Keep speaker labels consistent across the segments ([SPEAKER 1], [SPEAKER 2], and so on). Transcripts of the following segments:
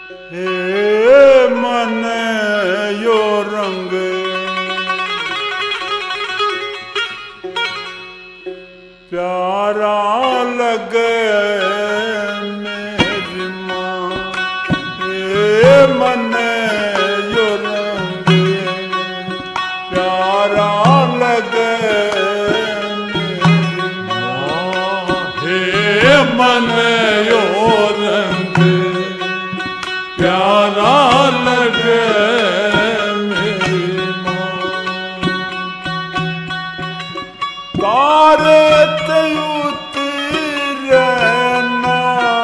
[SPEAKER 1] हे मन यो रंग प्यारा लगे मेरी माँ। हे मन यो रंग प्यारा लगे मेरी माँ।
[SPEAKER 2] हे मन यो रंग प्यारा लगे मेरी माँ।
[SPEAKER 1] तारे रहना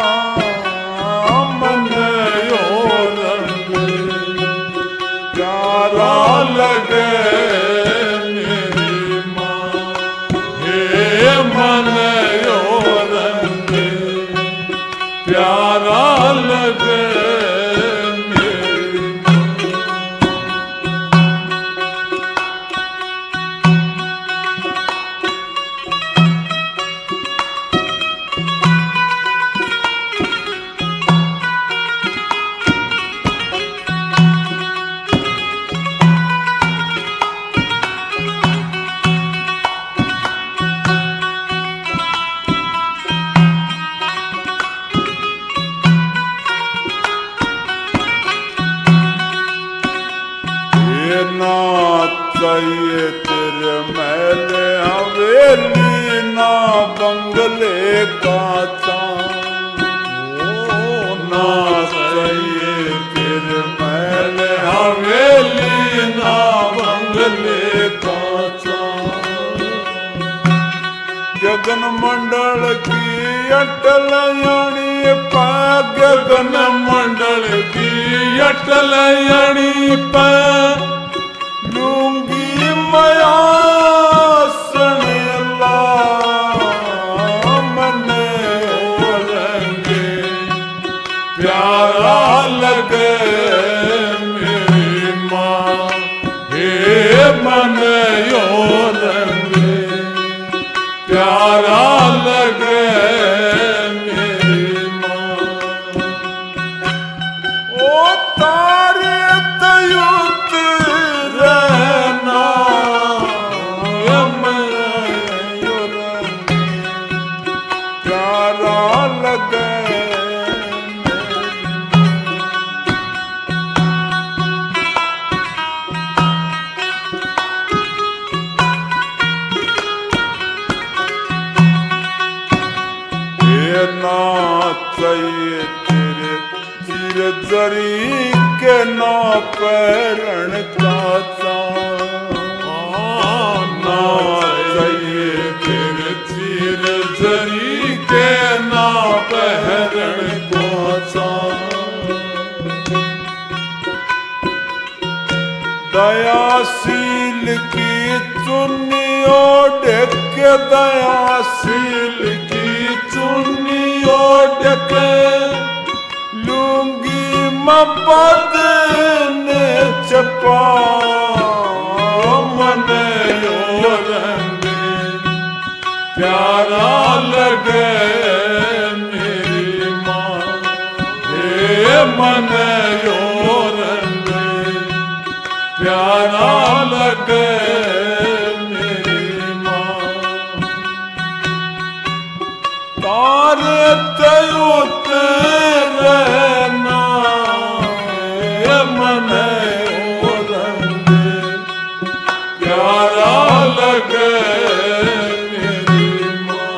[SPEAKER 1] मन
[SPEAKER 2] यो रंग
[SPEAKER 1] प्यारा
[SPEAKER 2] लगे मेरी माँ। हे मन यो रंग प्यारा लगे मेरी माँ।
[SPEAKER 1] ना चाहिए तेरे महल हवेली ना बंगले का
[SPEAKER 2] ना चाहिए तेरे महल हवेली ना बंगले का
[SPEAKER 1] गगन मंडल की अटल यानी
[SPEAKER 2] गगन मंडल की अटल यानी पर
[SPEAKER 1] लूंगी मया सनेला मन
[SPEAKER 2] रंग प्यारा लगे मेरी माँ। हे मन यो रंग प्यारा लगे मेरी माँ।
[SPEAKER 1] ओ तारे तयुत रहना यो रंग प्यारा लगे ना चाहिए तेरे चिर जरी के ना पैरण का
[SPEAKER 2] ना चाहिए तेरे चीर जरी के ना पहरण को
[SPEAKER 1] दयाशील की चुन्नी ओढ़ के दयाशील
[SPEAKER 2] की चुन्नी ओढ़ के
[SPEAKER 1] लूंगी मैं बदने चपा
[SPEAKER 2] मन यो रंग प्यारा लगे मेरी माँ। हे मन यो रंग प्यारा लगे मेरी माँ।
[SPEAKER 1] तारे तयुत रहना
[SPEAKER 2] मन यो रंग प्यारा लगे मेरी माँ।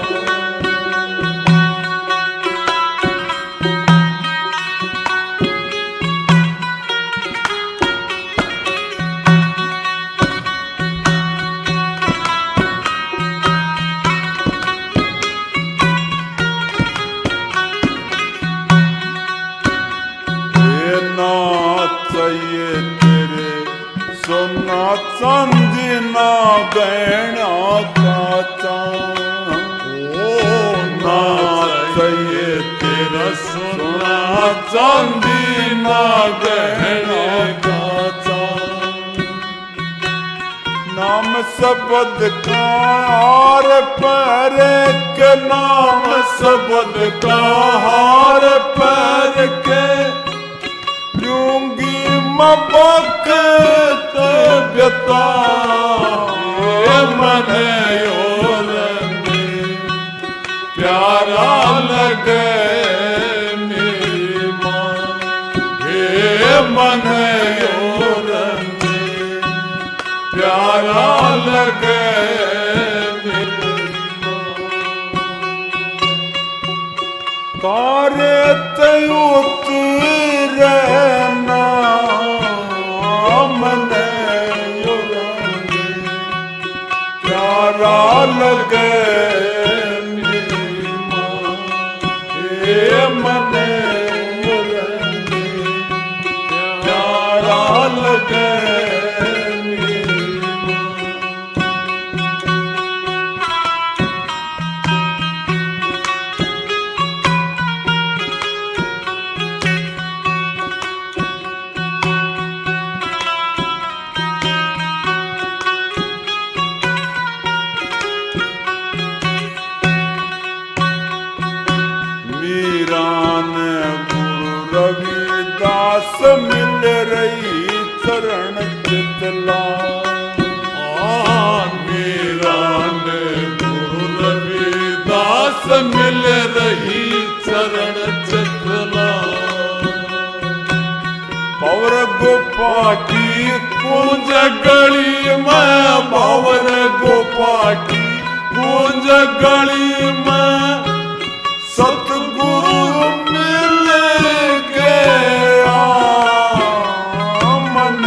[SPEAKER 1] चाहिए तेरे सोना चांदी ना गहना का
[SPEAKER 2] ना चाहिए तेरा सोना चांदी ना गहना का
[SPEAKER 1] नाम शब्द का हार पैर के नाम
[SPEAKER 2] शब्द का हार पैर के बखत व्यता मन रंगे प्यारा लगे मेरी माँ हे मन रंगे प्यारा लगे
[SPEAKER 1] तारे तयुत रहना मन प्यारा लगे मेरी माँ हे मन प्यारा लगे रविदास मिल रही चरण चितला
[SPEAKER 2] मेरा गुरु रविदास मिल रही चरण चितला
[SPEAKER 1] पवर गुफा की
[SPEAKER 2] कुंज गली में भंवर गुफा की कुंज गली में सतगुरु मिल गया
[SPEAKER 1] मन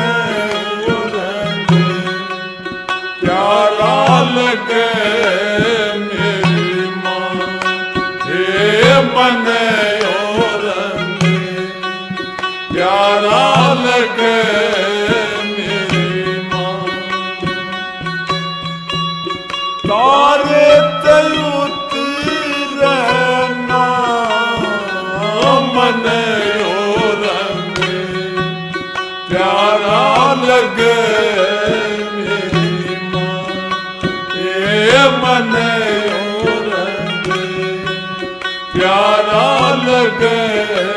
[SPEAKER 2] प्यारा लगे मेरी माँ हे मन प्यारा लगे मेरी माँ
[SPEAKER 1] तारे तयुत रहना
[SPEAKER 2] मन रंगे प्यारा लगे मेरी माँ हे मन रंगे प्यारा लगे